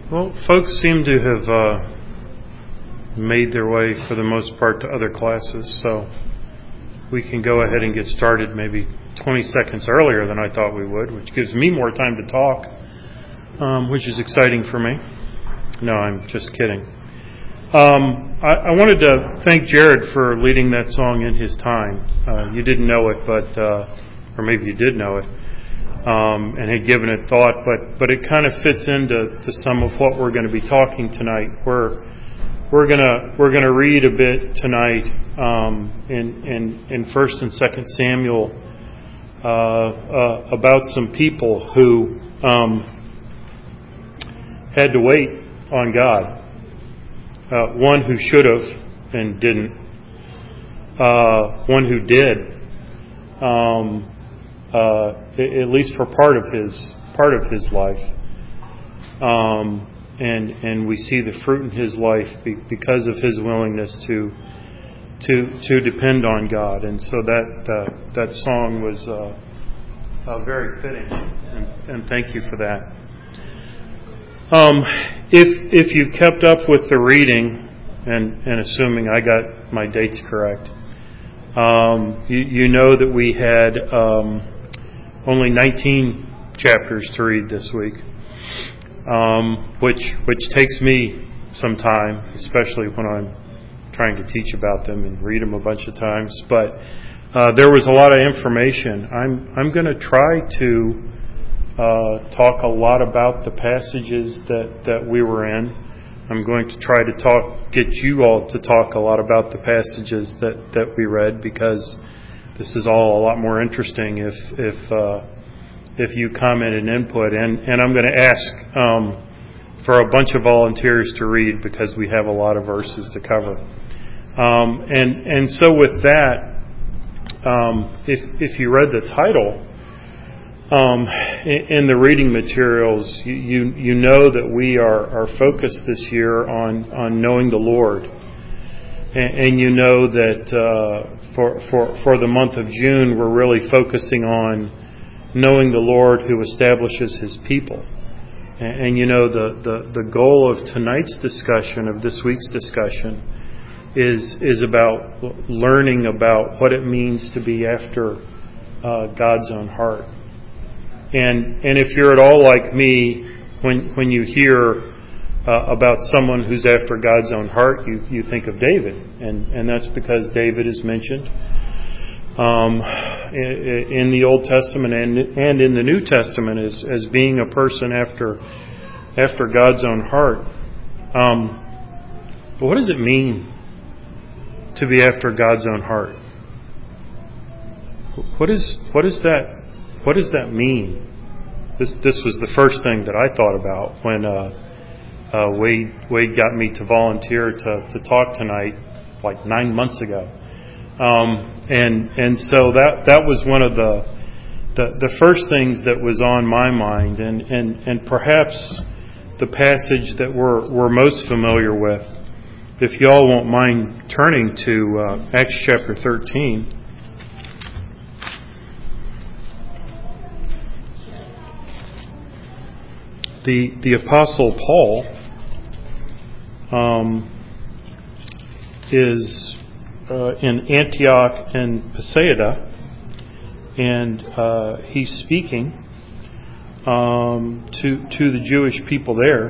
Well, folks seem to have made their way, for the most part, to other classes, so we can go ahead and get started maybe 20 seconds earlier than I thought we would, which gives me more time to talk, which is exciting for me. No, I'm just kidding. I wanted to thank Jared for leading that song in his time. You didn't know it, but or maybe you did know it, and had given it thought, but it kind of fits into some of what we're going to be talking tonight. We're gonna read a bit tonight in 1st and 2nd Samuel about some people who had to wait on God. One who should have and didn't. One who did. At least for part of his life. And we see the fruit in his life because of his willingness to depend on God. And so that song was very fitting. And thank you for that. If you kept up with the reading, and assuming I got my dates correct, you know that we had only 19 chapters to read this week, which takes me some time, especially when I'm trying to teach about them and read them a bunch of times. But there was a lot of information. I'm going to try to talk a lot about the passages that we were in. I'm going to try to get you all to talk a lot about the passages that we read, because this is all a lot more interesting if you comment and input. And I'm going to ask for a bunch of volunteers to read, because we have a lot of verses to cover. And so with that, if you read the title in the reading materials, you know that we are focused this year on knowing the Lord, and you know that for the month of June we're really focusing on knowing the Lord who establishes His people, and you know the goal of tonight's discussion, of this week's discussion, is about learning about what it means to be after God's own heart. And if you're at all like me, when you hear about someone who's after God's own heart, you think of David, and that's because David is mentioned in the Old Testament and in the New Testament as being a person after God's own heart. But what does it mean to be after God's own heart? What does that mean? This was the first thing that I thought about when Wade got me to volunteer to talk tonight, like 9 months ago, and so that was one of the first things that was on my mind, and perhaps the passage that we're most familiar with. If you all won't mind turning to Acts chapter 13. The Apostle Paul is in Antioch and Pisidia, and he's speaking to the Jewish people there,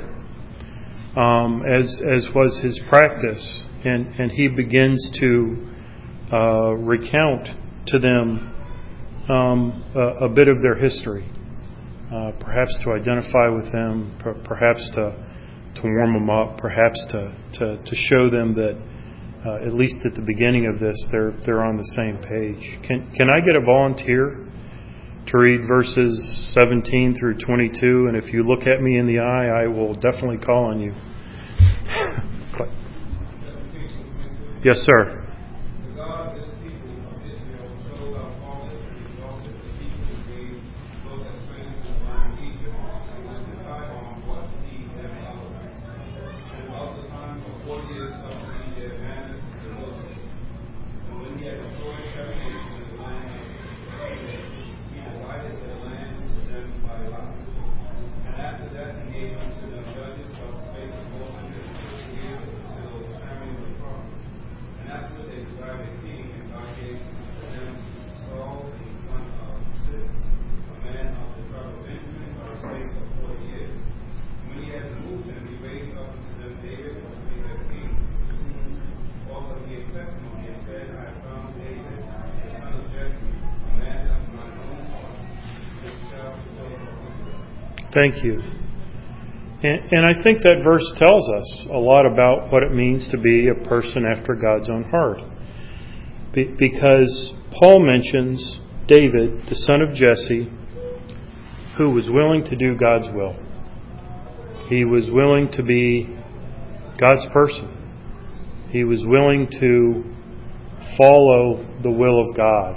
as was his practice, and he begins to recount to them a bit of their history. Perhaps to identify with them, perhaps to warm them up, perhaps to show them that at least at the beginning of this they're on the same page. Can I get a volunteer to read verses 17 through 22? And if you look at me in the eye, I will definitely call on you. Yes, sir. After that, he gave unto them judges of Thank you. And I think that verse tells us a lot about what it means to be a person after God's own heart. Because Paul mentions David, the son of Jesse, who was willing to do God's will. He was willing to be God's person. He was willing to follow the will of God.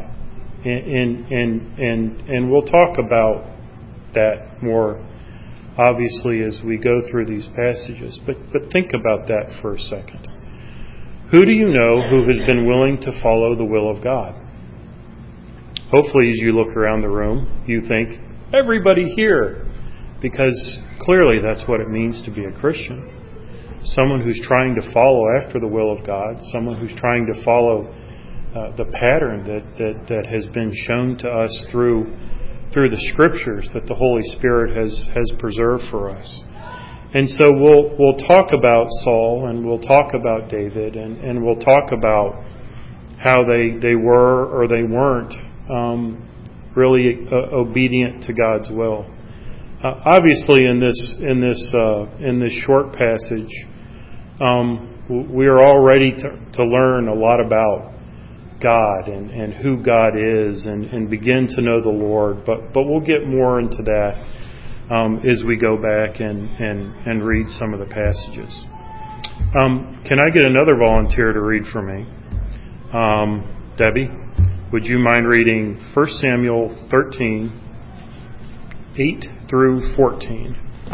And we'll talk about that more obviously as we go through these passages. But think about that for a second. Who do you know who has been willing to follow the will of God? Hopefully, as you look around the room, you think, everybody here. Because clearly that's what it means to be a Christian. Someone who's trying to follow after the will of God. Someone who's trying to follow the pattern that has been shown to us through the Scriptures that the Holy Spirit has preserved for us. And so we'll talk about Saul, and we'll talk about David, and we'll talk about how they were or they weren't really obedient to God's will. Obviously, in this short passage, we are all ready to learn a lot about God and who God is and begin to know the Lord. But we'll get more into that as we go back and read some of the passages. Can I get another volunteer to read for me? Debbie, would you mind reading 1 Samuel 13, 8 through 14?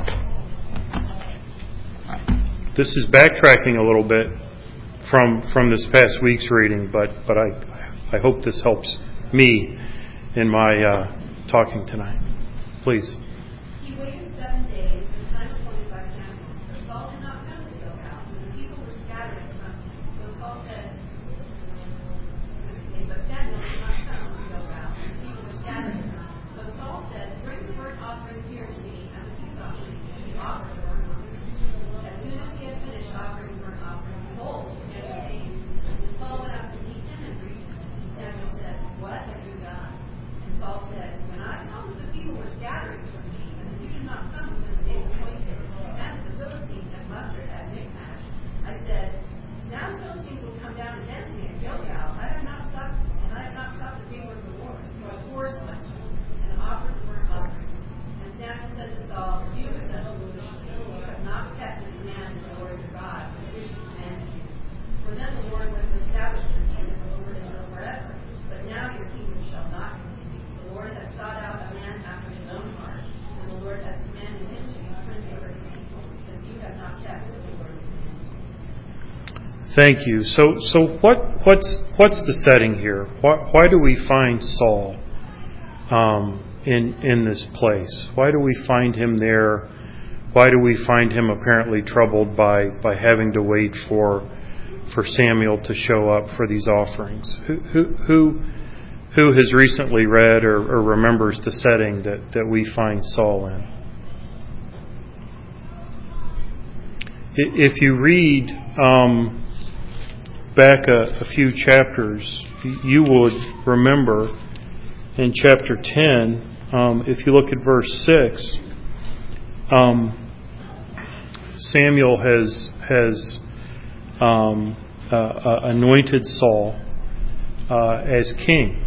This is backtracking a little bit from this past week's reading, but I hope this helps me in my talking tonight. Please. He waited 7 days, the time appointed by Samuel, but Saul did not come to Gilgal, and the people were scattering from him. So Saul said, but Samuel did not come to Gilgal, and the people were scattering from him. So Saul said, bring the burnt offering here to me, and the peace offering, and he offered the burnt offering. As soon as he had finished offering the burnt offering, behold, Samuel came. And Saul went out to meet him and greet him. And Samuel said, what have you done? And Saul said, when I saw that the people were scattering from me, and that you did not come within the days appointed, and that the Philistines had mustered at Michmash, I said, now the Philistines will come down against me at Gilgal. I have not stopped the favor of the Lord. So I forced myself and offered the burnt offering. And Samuel said to Saul, you have done foolishly. You have not kept the command of the Lord your God, which he commanded you. For then the Lord would have established your kingdom over Israel forever. But now your kingdom shall not continue. The Lord has sought out a man after his own heart, and the Lord has commanded him to be prince over his people, because you have not kept what the Lord commanded. Thank you. So what's the setting here? Why do we find Saul in this place? Why do we find him there? Why do we find him apparently troubled by having to wait for Samuel to show up for these offerings? Who has recently read or remembers the setting that we find Saul in? If you read back a few chapters, you would remember in chapter 10, if you look at verse 6, Samuel has anointed Saul as king.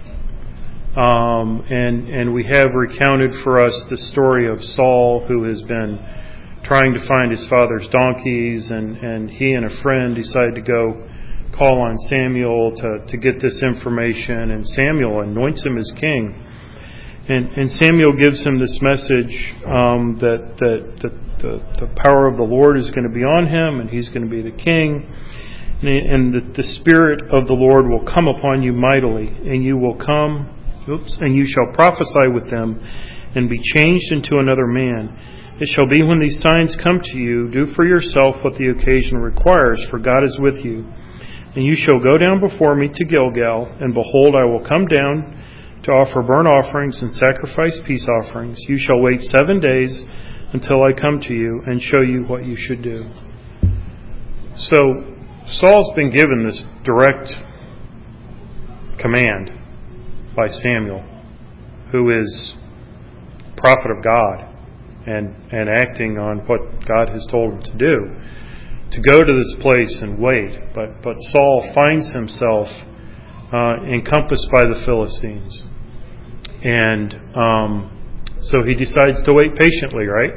And we have recounted for us the story of Saul, who has been trying to find his father's donkeys, and he and a friend decided to go call on Samuel to get this information, and Samuel anoints him as king. And Samuel gives him this message that the power of the Lord is going to be on him, and he's going to be the king, and that the Spirit of the Lord will come upon you mightily, and you will come, and you shall prophesy with them, and be changed into another man. It shall be when these signs come to you, do for yourself what the occasion requires, for God is with you. And you shall go down before me to Gilgal, and behold, I will come down to offer burnt offerings and sacrifice peace offerings. You shall wait 7 days until I come to you and show you what you should do. So Saul's been given this direct command by Samuel, who is prophet of God and acting on what God has told him to do, to go to this place and wait. But Saul finds himself encompassed by the Philistines. And so he decides to wait patiently, right?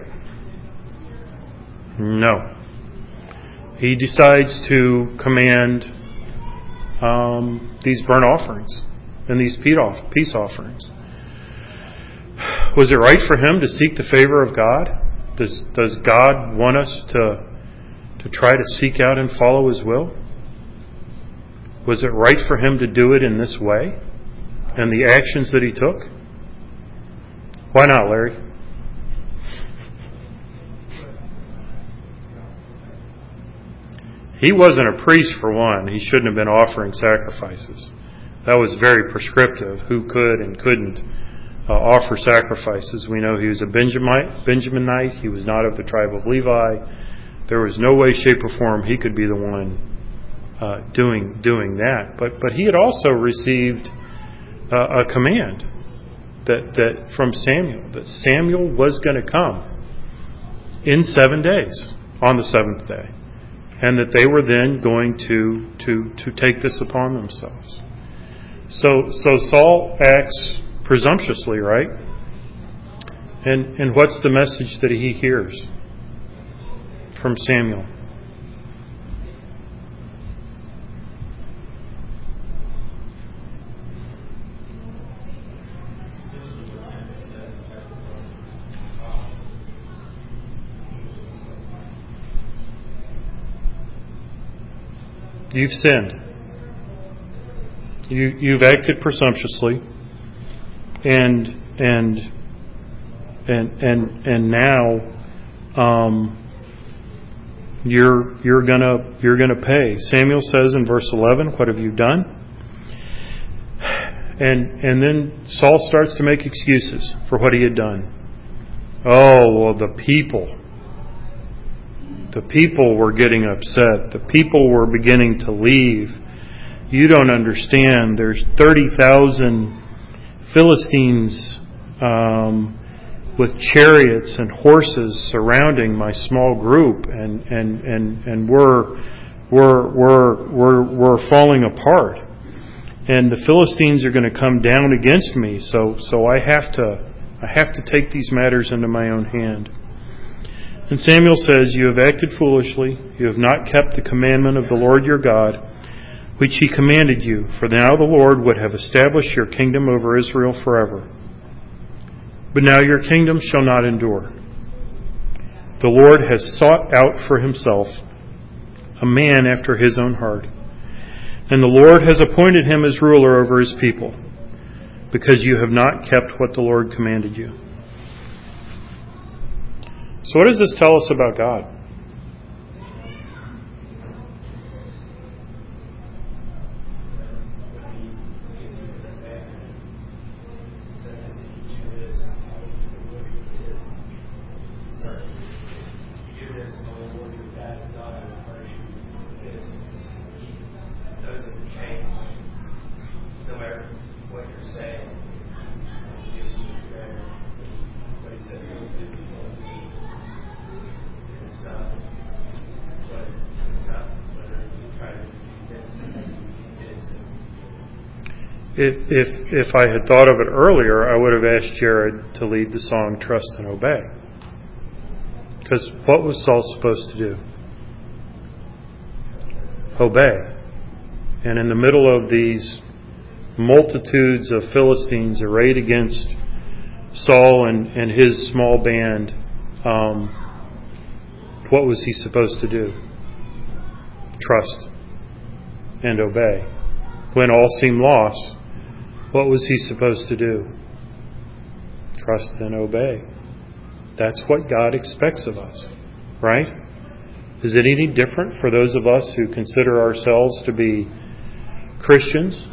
No. He decides to command these burnt offerings and these peace offerings. Was it right for him to seek the favor of God? Does God want us to try to seek out and follow His will? Was it right for him to do it in this way? And the actions that he took? Why not, Larry? He wasn't a priest, for one. He shouldn't have been offering sacrifices. That was very prescriptive, who could and couldn't offer sacrifices. We know he was a Benjaminite. He was not of the tribe of Levi. There was no way, shape, or form he could be the one doing that. But he had also received a command that from Samuel, that Samuel was going to come in 7 days on the seventh day, and that they were then going to take this upon themselves. So Saul acts presumptuously, right? And what's the message that he hears from Samuel? You've sinned. You've acted presumptuously, and now you're gonna pay. Samuel says in verse 11, "What have you done?" And then Saul starts to make excuses for what he had done. Oh, well, the people were getting upset. The people were beginning to leave. You don't understand. There's 30,000 Philistines with chariots and horses surrounding my small group, and we're falling apart. And the Philistines are going to come down against me. So I have to take these matters into my own hand. And Samuel says, "You have acted foolishly. You have not kept the commandment of the Lord your God, which He commanded you. For now the Lord would have established your kingdom over Israel forever. But now your kingdom shall not endure. The Lord has sought out for Himself a man after His own heart. And the Lord has appointed him as ruler over His people, because you have not kept what the Lord commanded you." So what does this tell us about God? If I had thought of it earlier, I would have asked Jared to lead the song "Trust and Obey." Because what was Saul supposed to do? Obey. And in the middle of these multitudes of Philistines arrayed against Saul and his small band, what was he supposed to do? Trust and obey. When all seemed lost, what was he supposed to do? Trust and obey. That's what God expects of us, right? Is it any different for those of us who consider ourselves to be Christians?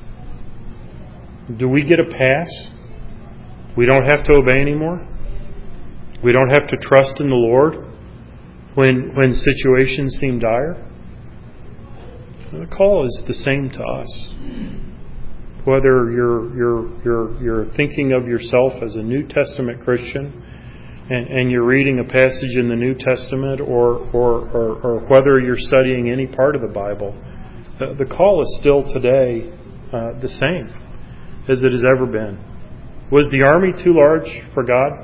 Do we get a pass? We don't have to obey anymore? We don't have to trust in the Lord when situations seem dire? The call is the same to us. Whether you're thinking of yourself as a New Testament Christian, and you're reading a passage in the New Testament or whether you're studying any part of the Bible, the call is still today the same as it has ever been. Was the army too large for God?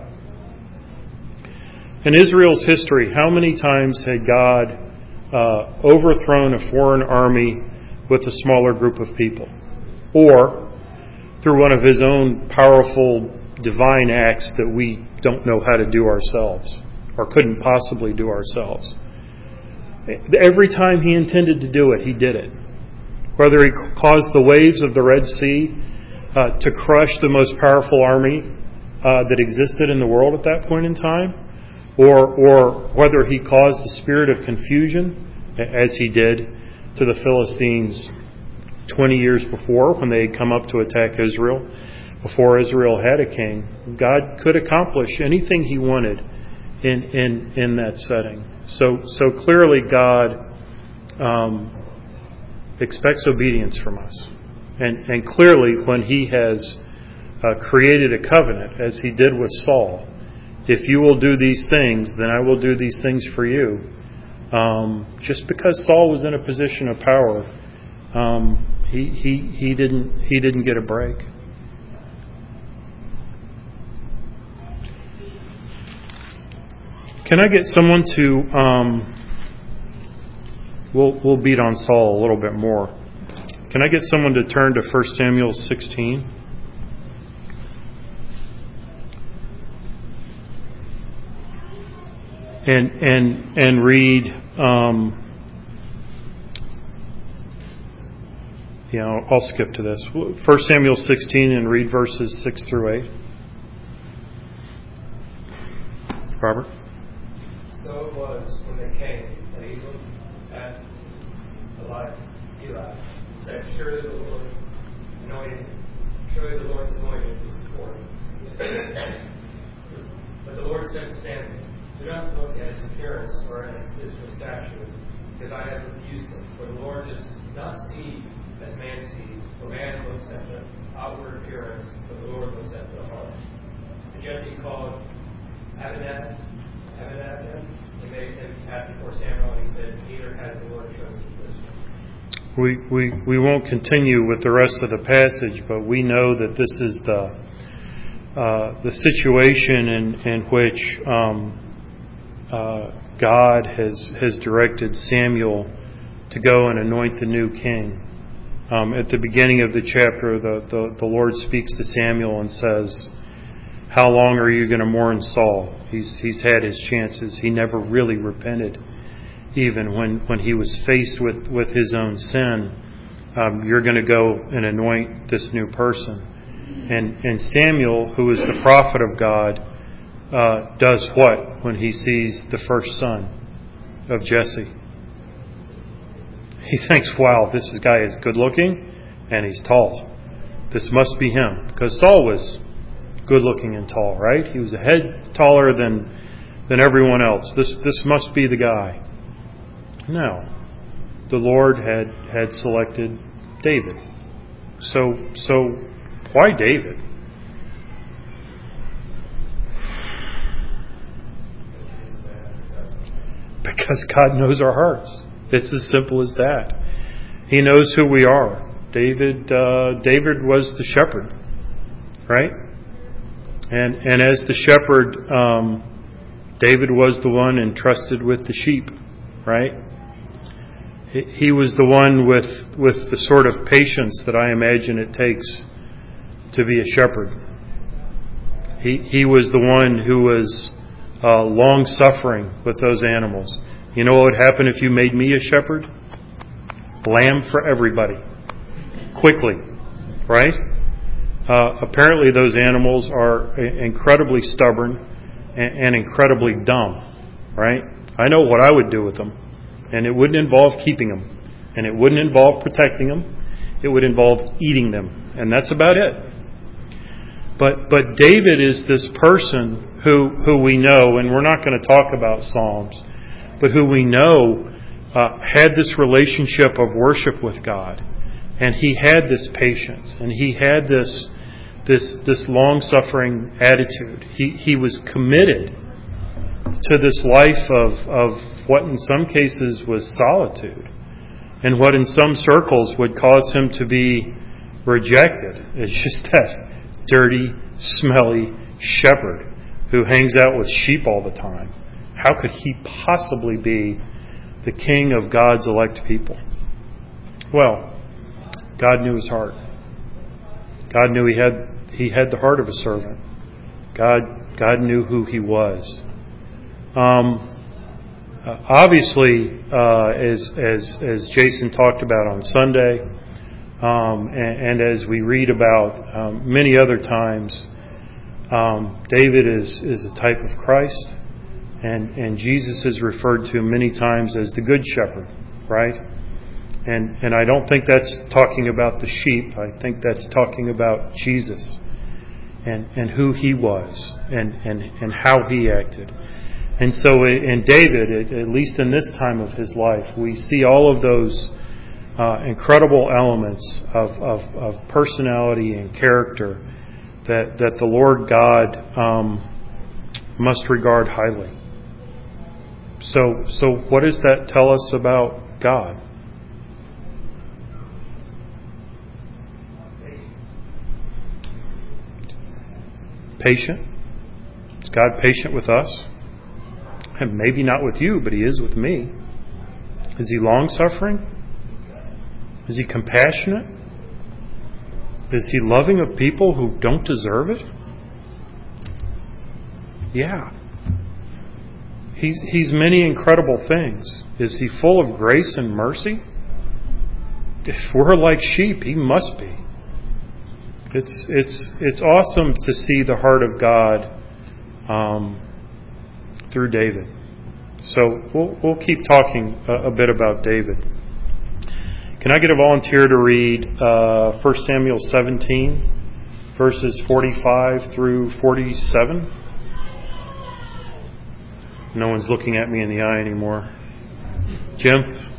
In Israel's history, how many times had God overthrown a foreign army with a smaller group of people? Or through one of His own powerful divine acts that we don't know how to do ourselves or couldn't possibly do ourselves? Every time He intended to do it, He did it. Whether He caused the waves of the Red Sea to crush the most powerful army that existed in the world at that point in time, or whether He caused a spirit of confusion, as He did to the Philistines 20 years before when they had come up to attack Israel, before Israel had a king. God could accomplish anything He wanted in that setting. So clearly God expects obedience from us. And clearly when He has created a covenant, as He did with Saul, if you will do these things, then I will do these things for you. Just because Saul was in a position of power, he didn't get a break. Can I get someone to? We'll beat on Saul a little bit more. Can I get someone to turn to 1 Samuel 16? And read. I'll skip to this. 1 Samuel 16 and read verses 6 through 8. Robert? So it was when they came that he looked at Eli, said, Surely the Lord's anointed is before him. But the Lord said to Samuel, Do not look at his appearance or at his physical stature, because I have refused him. For the Lord does not see as man sees, for man looks at the outward appearance, but the Lord looks at the heart. So Jesse called Abinadab, and made him pass before Samuel, and he said, Neither has the Lord chosen this one. We won't continue with the rest of the passage, but we know that this is the situation in which God has directed Samuel to go and anoint the new king. At the beginning of the chapter, the Lord speaks to Samuel and says, How long are you going to mourn Saul? He's had his chances. He never really repented. Even when he was faced with his own sin, you're going to go and anoint this new person. And Samuel, who is the prophet of God, does what when he sees the first son of Jesse? He thinks, wow, this guy is good looking and he's tall. This must be him. Because Saul was good looking and tall, right? He was a head taller than everyone else. This must be the guy. No. The Lord had selected David. So why David? Because God knows our hearts. It's as simple as that. He knows who we are. David was the shepherd, right? And as the shepherd, David was the one entrusted with the sheep, right? He was the one with the sort of patience that I imagine it takes to be a shepherd. He was the one who was long-suffering with those animals. You know what would happen if you made me a shepherd? Lamb for everybody. Quickly. Right? Apparently those animals are incredibly stubborn and incredibly dumb. Right? I know what I would do with them. And it wouldn't involve keeping them. And it wouldn't involve protecting them. It would involve eating them. And that's about it. But David is this person who we know, and we're not going to talk about Psalms, but who we know had this relationship of worship with God. And he had this patience. And he had this long-suffering attitude. He was committed to this life of what in some cases was solitude, and what in some circles would cause him to be rejected. It's just that dirty, smelly shepherd who hangs out with sheep all the time. How could he possibly be the king of God's elect people? Well, God knew his heart. God knew he had the heart of a servant. God knew who he was. Obviously, as Jason talked about on Sunday, and as we read about many other times, David is a type of Christ, and Jesus is referred to many times as the Good Shepherd, right? And I don't think that's talking about the sheep. I think that's talking about Jesus and who he was and how he acted. And so in David, at least in this time of his life, we see all of those incredible elements of personality and character that the Lord God must regard highly. So what does that tell us about God? Patient. Is God patient with us? And maybe not with you, but he is with me. Is he long-suffering? Is he compassionate? Is he loving of people who don't deserve it? Yeah. He's many incredible things. Is he full of grace and mercy? If we're like sheep, he must be. It's awesome to see the heart of God through David. So we'll keep talking a bit about David. Can I get a volunteer to read 1 Samuel 17, verses 45 through 47? No one's looking at me in the eye anymore. Jim?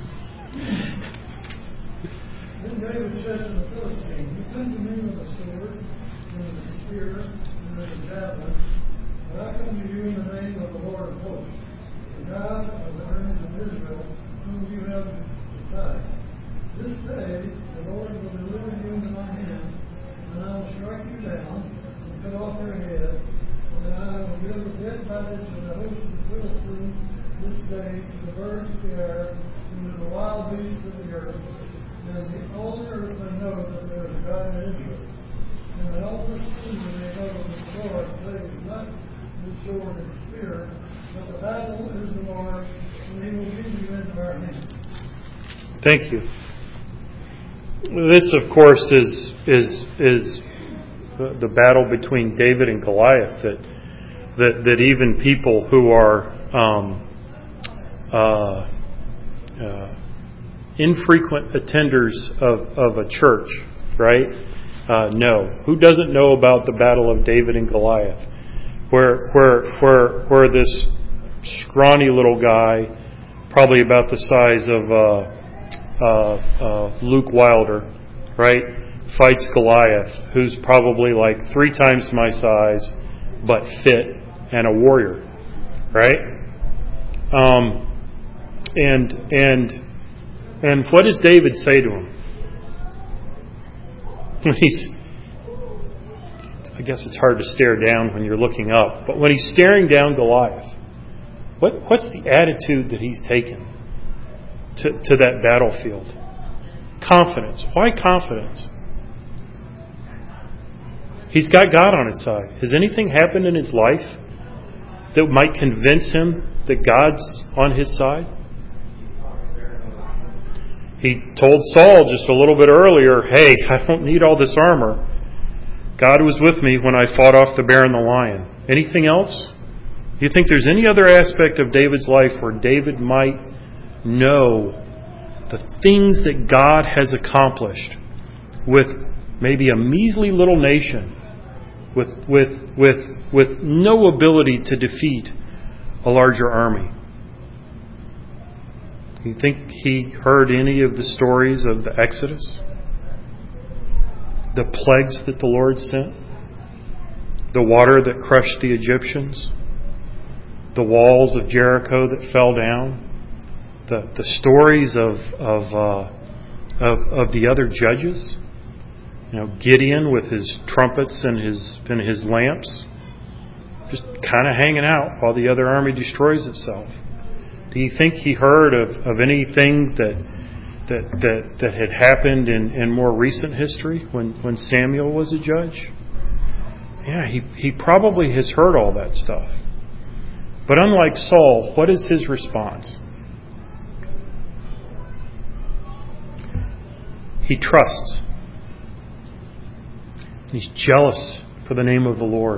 Then David said to the Philistine, "You come to me with a sword, and with a spear, and with a javelin, but I come to you in the name of the Lord of hosts, the God of the armies of Israel, whom you have defied. This day the Lord will deliver you into my hand, and I will strike you down and cut off your head, and I will give the dead bodies of the hosts of the Philistines this day to the birds of the air, and to the wild beasts of the earth. And all the earth may know that there is a God in Israel. And that all this kingdom may know that the Lord saves not with sword and spear, but the battle is the Lord, and he will give you into our hands." Thank you. This, of course, is the battle between David and Goliath that even people who are infrequent attenders of a church, right? No. Who doesn't know about the battle of David and Goliath? Where this scrawny little guy, probably about the size of Luke Wilder, right, fights Goliath, who's probably like 3 times my size, but fit and a warrior, right? And what does David say to him? I guess it's hard to stare down when you're looking up, but when he's staring down Goliath, what's the attitude that he's taken to that battlefield? Confidence. Why confidence? He's got God on his side. Has anything happened in his life that might convince him that God's on his side? He told Saul just a little bit earlier, "Hey, I don't need all this armor. God was with me when I fought off the bear and the lion." Anything else? Do you think there's any other aspect of David's life where David might know the things that God has accomplished with maybe a measly little nation with no ability to defeat a larger army? You think he heard any of the stories of the Exodus? The plagues that the Lord sent? The water that crushed the Egyptians? the walls of Jericho that fell down, the stories of the other judges. Gideon with his trumpets and his lamps, just kind of hanging out while the other army destroys itself. Do you think he heard of anything that had happened in more recent history when Samuel was a judge? Yeah, he probably has heard all that stuff. But unlike Saul, what is his response? He trusts. He's jealous for the name of the Lord.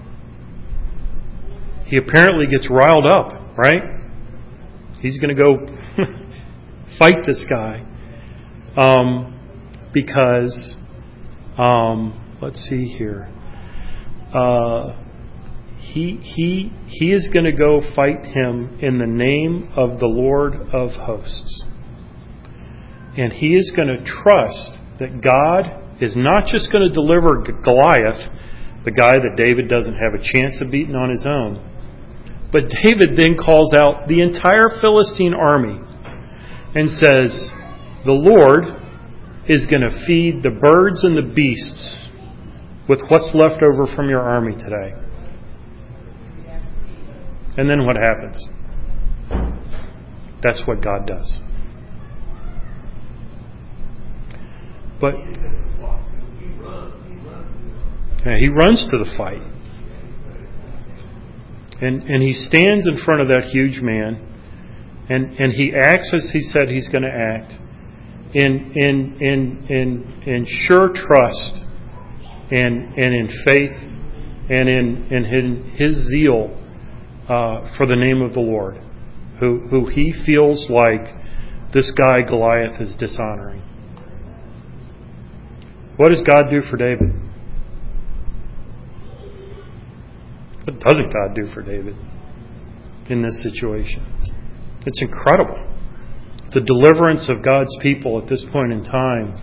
He apparently gets riled up, right? He's going to go fight this guy because, let's see here. He is going to go fight him in the name of the Lord of hosts. And he is going to trust that God is not just going to deliver Goliath, the guy that David doesn't have a chance of beating on his own. But David then calls out the entire Philistine army and says, the Lord is going to feed the birds and the beasts with what's left over from your army today. And then what happens? That's what God does. But he runs to the fight. And he stands in front of that huge man. And he acts as he said he's going to act. In sure trust and in faith and in his zeal for the name of the Lord, who he feels like this guy Goliath is dishonoring. What does God do for David? What doesn't God do for David in this situation? It's incredible. The deliverance of God's people at this point in time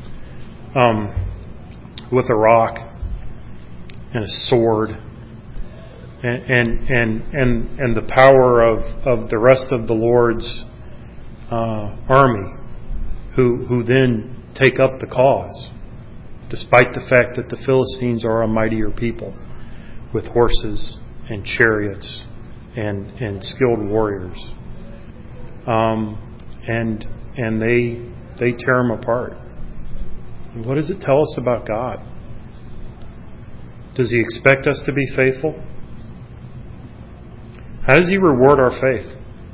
with a rock and a sword and the power of the rest of the Lord's army who then take up the cause, despite the fact that the Philistines are a mightier people with horses and chariots and skilled warriors. And they tear them apart. What does it tell us about God? Does He expect us to be faithful? How does He reward our faith?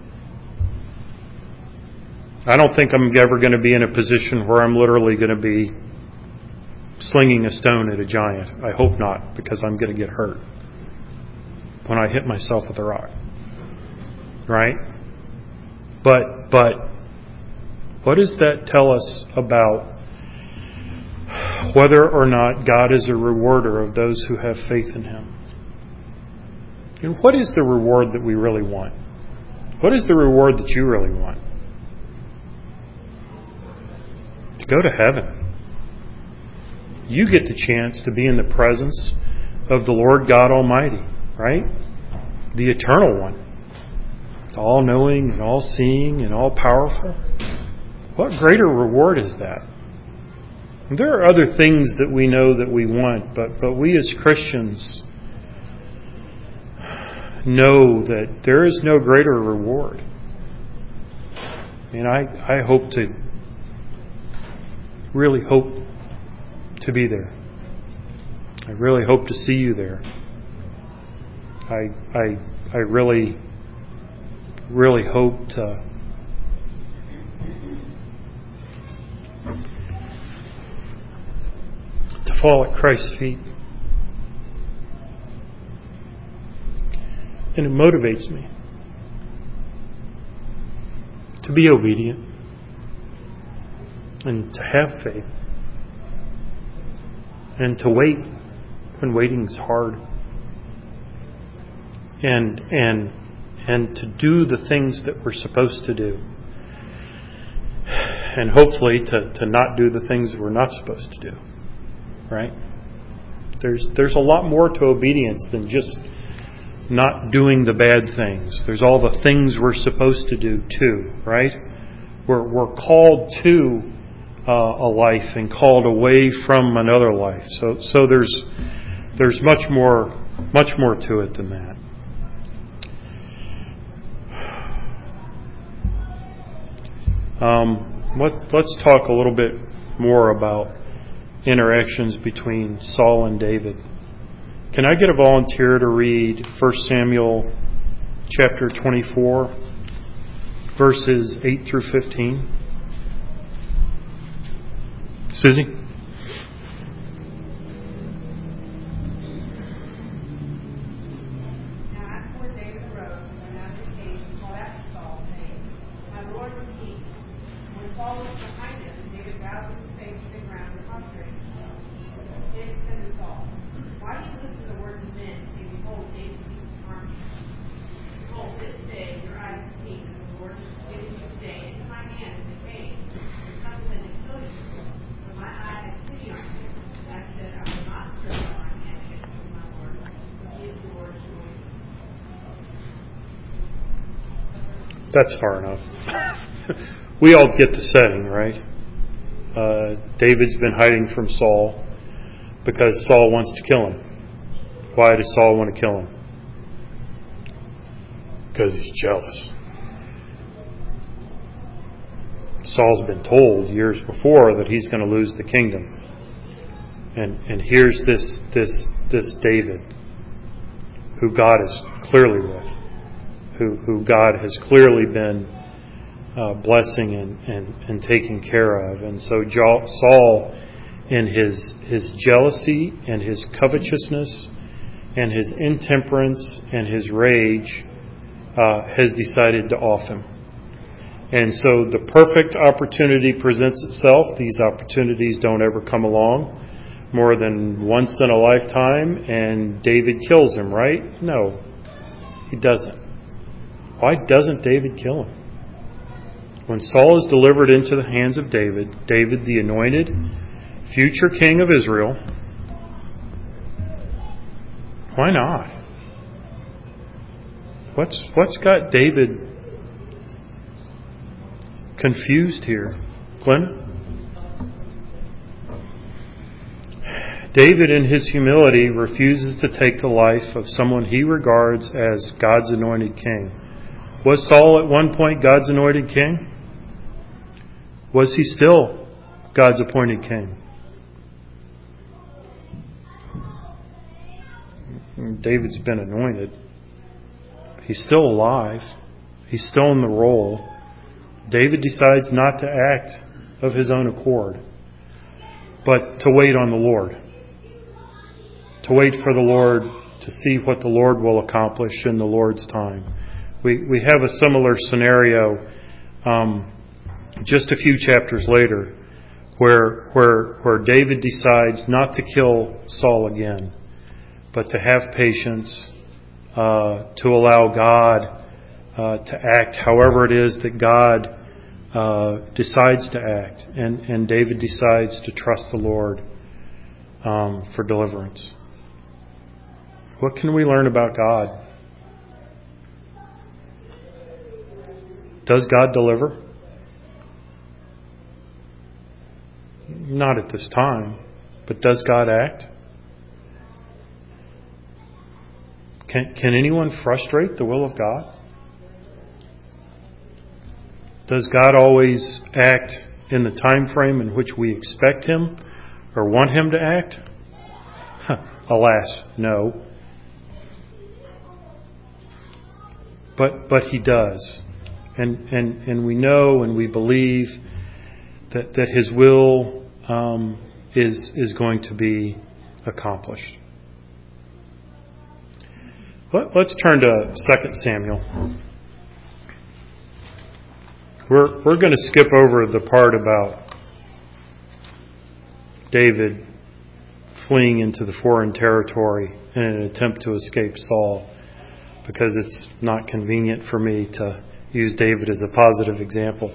I don't think I'm ever going to be in a position where I'm literally going to be slinging a stone at a giant. I hope not, because I'm going to get hurt when I hit myself with a rock. Right? But what does that tell us about whether or not God is a rewarder of those who have faith in Him? And what is the reward that we really want? What is the reward that you really want? To go to heaven. You get the chance to be in the presence of the Lord God Almighty, right? The Eternal One. All-knowing and all-seeing and all-powerful. What greater reward is that? There are other things that we know that we want, but we as Christians know that there is no greater reward. And I really hope to be there. I really hope to see you there. I really hope to fall at Christ's feet. And it motivates me to be obedient and to have faith and to wait when waiting is hard and to do the things that we're supposed to do, and hopefully to not do the things that we're not supposed to do. Right? There's a lot more to obedience than just not doing the bad things. There's all the things we're supposed to do too, right? We're called to a life and called away from another life. So there's much more to it than that. Let's talk a little bit more about interactions between Saul and David. Can I get a volunteer to read 1 Samuel chapter 24, verses 8 through 15? Susie? That's far enough. We all get the setting, right? David's been hiding from Saul because Saul wants to kill him. Why does Saul want to kill him? Because he's jealous. Saul's been told years before that he's going to lose the kingdom. And here's this David, who God is clearly with. Who God has clearly been blessing and taking care of. And so Saul, in his jealousy and his covetousness and his intemperance and his rage, has decided to off him. And so the perfect opportunity presents itself. These opportunities don't ever come along more than once in a lifetime, and David kills him, right? No, he doesn't. Why doesn't David kill him? When Saul is delivered into the hands of David, the anointed future king of Israel, why not? What's got David confused here? Glenn? David, in his humility, refuses to take the life of someone he regards as God's anointed king. Was Saul at one point God's anointed king? Was he still God's appointed king? David's been anointed. He's still alive. He's still in the role. David decides not to act of his own accord, but to wait on the Lord. To wait for the Lord, to see what the Lord will accomplish in the Lord's time. We have a similar scenario just a few chapters later where David decides not to kill Saul again, but to have patience, to allow God to act however it is that God decides to act. And David decides to trust the Lord for deliverance. What can we learn about God? Does God deliver? Not at this time, but does God act? Can anyone frustrate the will of God? Does God always act in the time frame in which we expect Him or want Him to act? Alas, no. But He does. And we know and we believe that His will is going to be accomplished. Let's turn to 2 Samuel. We're going to skip over the part about David fleeing into the foreign territory in an attempt to escape Saul, because it's not convenient for me to use David as a positive example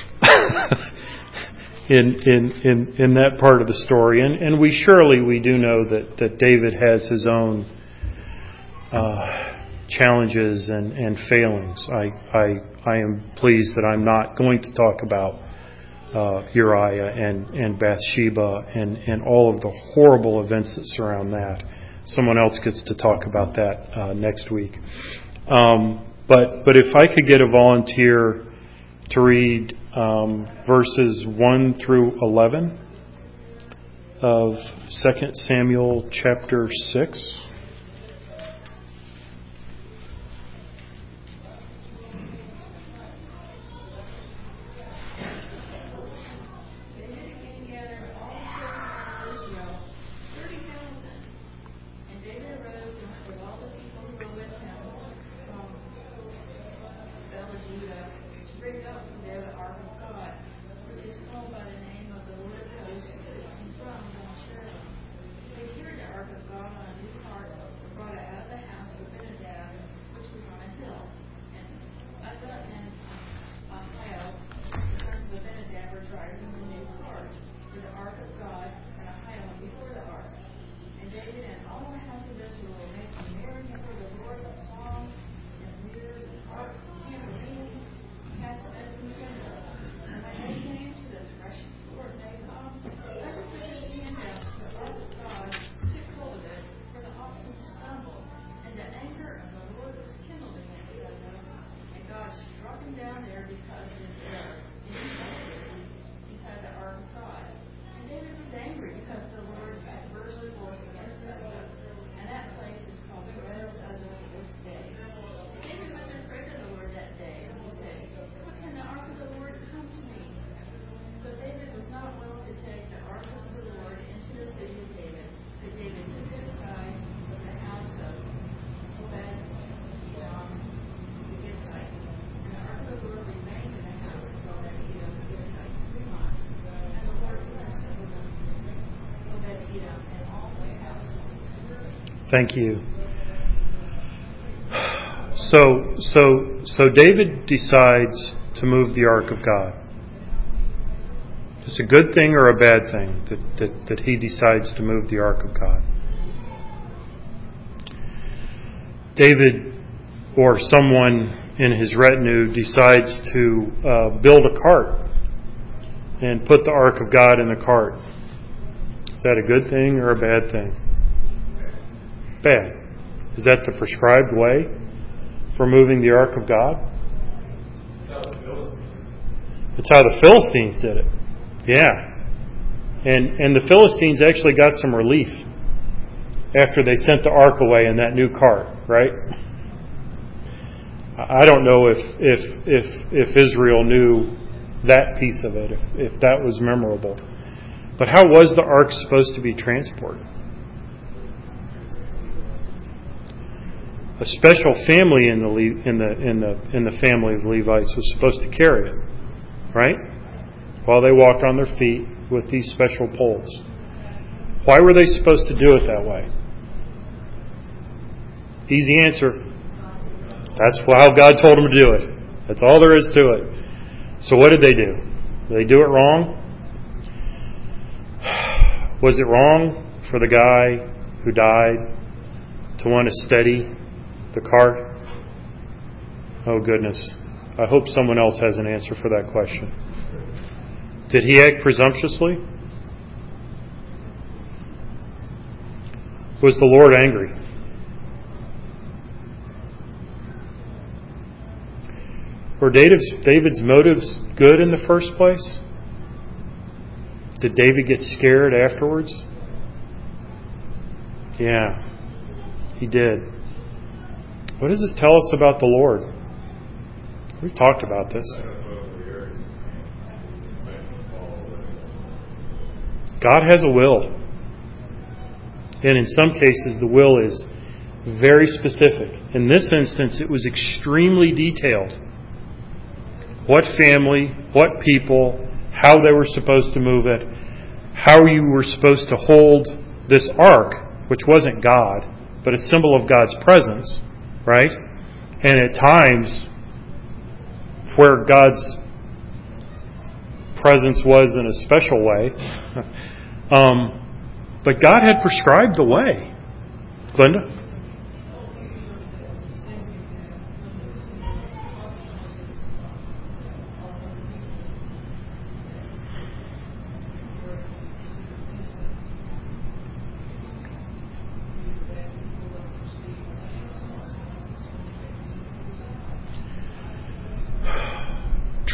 in that part of the story. And we do know that David has his own challenges and failings. I am pleased that I'm not going to talk about Uriah and Bathsheba and all of the horrible events that surround that. Someone else gets to talk about that next week. But if I could get a volunteer to read verses 1 through 11 of 2 Samuel chapter 6. Thank you. So David decides to move the Ark of God. Is it a good thing or a bad thing that he decides to move the Ark of God? David or someone in his retinue decides to build a cart and put the Ark of God in the cart. Is that a good thing or a bad thing? Bad. Is that the prescribed way for moving the Ark of God? It's how the Philistines did it. Yeah. And the Philistines actually got some relief after they sent the Ark away in that new cart, right? I don't know if Israel knew that piece of it, if that was memorable. But how was the Ark supposed to be transported? A special family in the family of Levites was supposed to carry it, right? While they walked on their feet with these special poles. Why were they supposed to do it that way? Easy answer. That's how God told them to do it. That's all there is to it. So what did they do? Did they do it wrong? Was it wrong for the guy who died to want to steady the cart? Oh goodness. I hope someone else has an answer for that question. Did he act presumptuously? Was the Lord angry? Were David's motives good in the first place? Did David get scared afterwards? Yeah, he did. What does this tell us about the Lord? We've talked about this. God has a will. And in some cases, the will is very specific. In this instance, it was extremely detailed. What family, what people, how they were supposed to move it, how you were supposed to hold this ark, which wasn't God, but a symbol of God's presence, right? And at times where God's presence was in a special way. But God had prescribed the way. Glenda?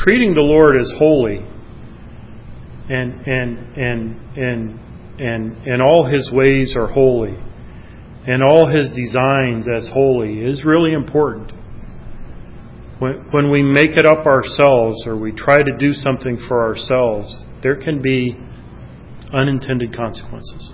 treating the Lord as holy and all His ways are holy and all His designs as holy is really important. When we make it up ourselves or we try to do something for ourselves, there can be unintended consequences.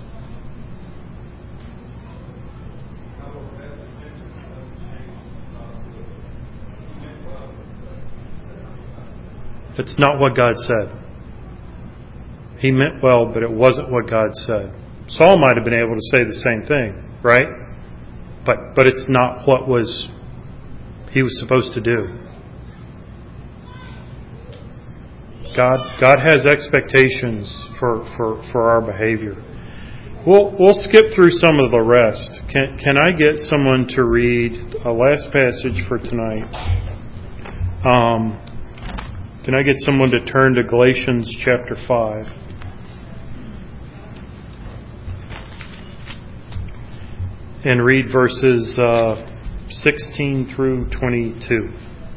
It's not what God said. He meant well, but it wasn't what God said. Saul might have been able to say the same thing, right? But it's not what he was supposed to do. God has expectations for our behavior. We'll skip through some of the rest. Can I get someone to read a last passage for tonight? Can I get someone to turn to Galatians chapter 5? And read verses 16 through 22.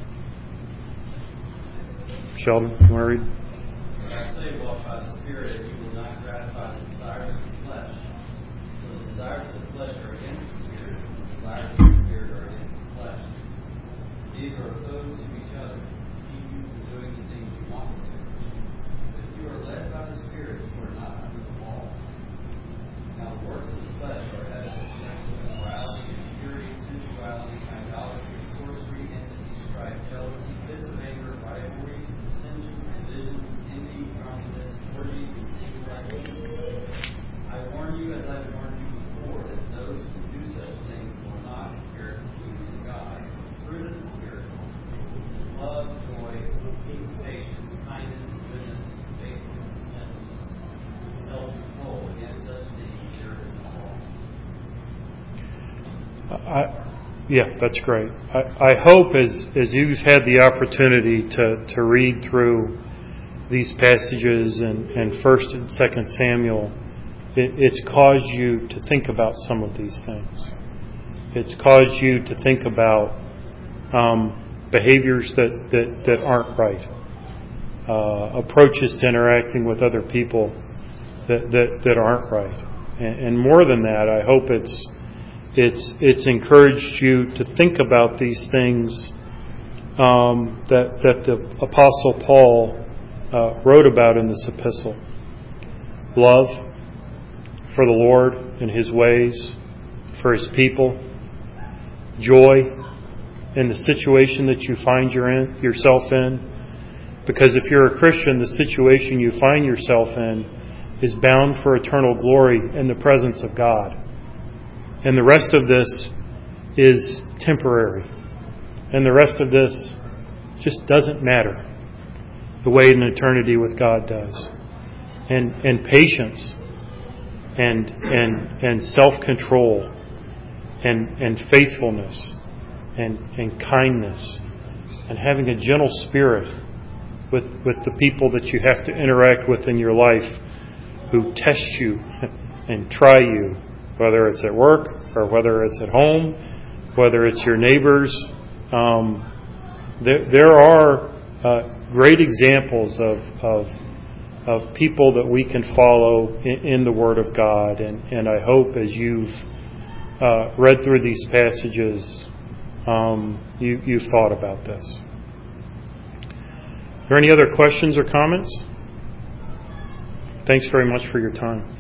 Sheldon, you want to read? I say, walk by the Spirit, and you will not gratify the desires of the flesh. For the desires of the flesh are against the Spirit, and the desires of the Spirit are against the flesh. These are opposed to each other, to keep you from doing the things you want to do. If you are led by the Spirit, you are not under the law. Now the works of the flesh are evident: sexual immorality, impurity, sensuality, idolatry, sorcery, enmity, strife, jealousy, fits of anger, rivalries, dissensions, divisions, envy, drunkenness, orgies, and things like these. I warn you, as I warned you before, that those who do such things will not inherit the kingdom of God. The fruit of the Spirit is love, joy, peace, patience, kindness, goodness, faithfulness, gentleness, self-control. Against such things there is no law. Yeah, that's great. I hope as you've had the opportunity to read through these passages in 1 and 2 Samuel, it's caused you to think about some of these things. It's caused you to think about behaviors that aren't right, approaches to interacting with other people that aren't right. And more than that, I hope it's encouraged you to think about these things that the Apostle Paul wrote about in this epistle. Love for the Lord and His ways, for His people. Joy in the situation that you find yourself in. Because if you're a Christian, the situation you find yourself in is bound for eternal glory in the presence of God. And the rest of this is temporary. And the rest of this just doesn't matter the way an eternity with God does. And patience and self-control and faithfulness and kindness and having a gentle spirit with the people that you have to interact with in your life who test you and try you, whether it's at work or whether it's at home, whether it's your neighbors. There are great examples of people that we can follow in the Word of God. And I hope as you've read through these passages, you've thought about this. Are there any other questions or comments? Thanks very much for your time.